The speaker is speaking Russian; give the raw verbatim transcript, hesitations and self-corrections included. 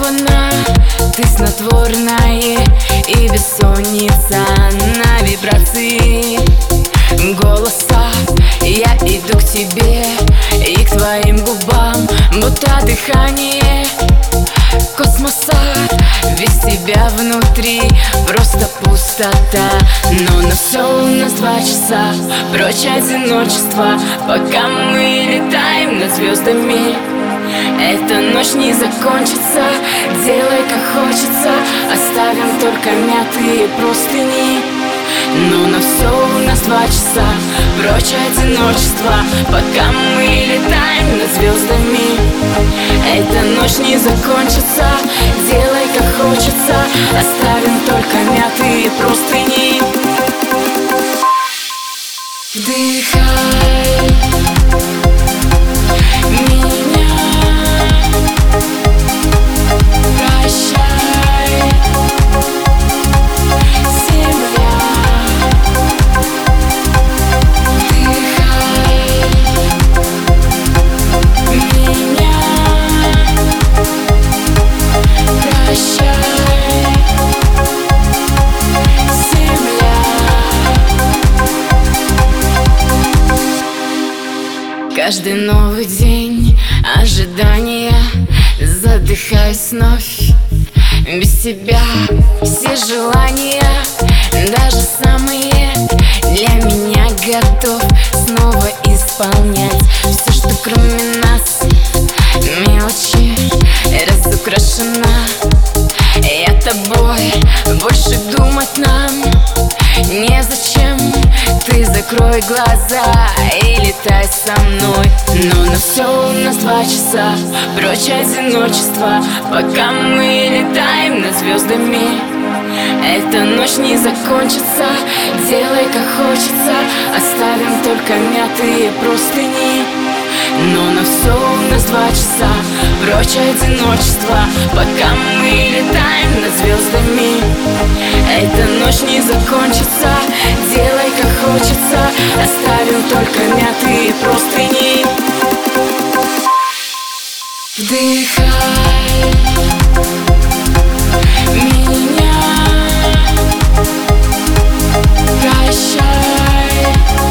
Опана, ты снотворная и бессонница на вибрации голоса. Я иду к тебе и к твоим губам, будто дыхание космоса. Весь тебя внутри просто пустота. Но на все у нас два часа, прочь одиночество, пока мы летаем над звездами. Эта ночь не закончится, делай как хочется, оставим только мятые простыни. Но на все у нас два часа, прочь одиночество, пока мы летаем над звездами. Эта ночь не закончится, делай как хочется, оставим только мятые простыни. Вдыхай меня, прощай, земля. Вдыхай меня, прощай, земля. Каждый новый день ожидания, задыхаюсь вновь. Без тебя все желания, даже самые, для меня готов снова исполнять все, что кроме нас мелочи разукрашена. Я тобой, больше думать нам незачем. Ты закрой глаза и летай со мной. Но на все у нас два часа, прочь одиночество, пока мы летаем над звездами. Эта ночь не закончится, делай как хочется, оставим только мятые простыни. Но на все у нас два часа, прочь одиночество, пока мы летаем над звездами. Эта ночь не закончится, делай как хочется, оставим только мятые простыни. Вдыхай меня, прощай.